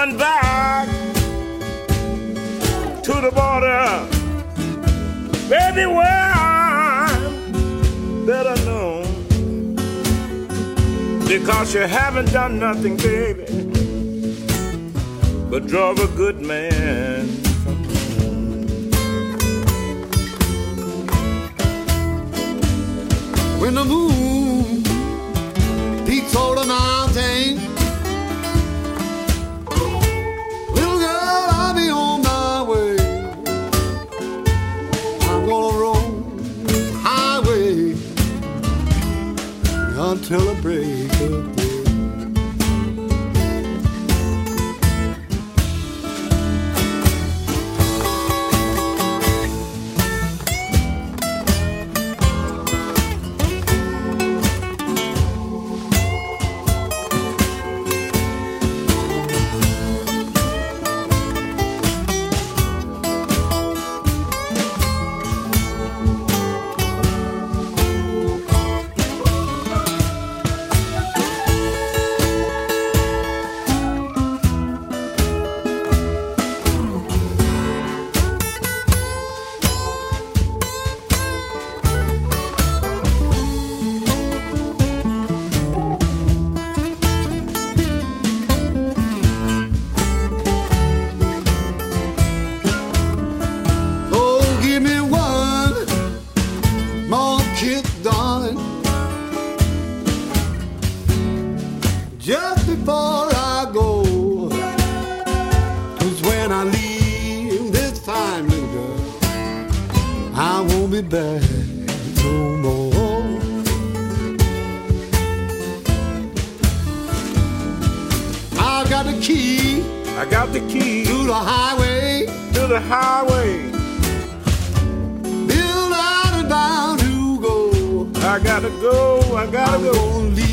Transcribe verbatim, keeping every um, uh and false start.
going back to the border, baby, where I'm better known, because you haven't done nothing, baby, but drove a good man from home. When the moon peaks over the mountain, little girl, I'll be on my way. I'm gonna roll the highway until the break of day. Just before I go, 'cause when I leave this time, little girl, I won't be back no more. I got the key. I got the key to the highway. To the highway. Bill out and bound to go. I gotta go. I gotta I'm go. Gonna leave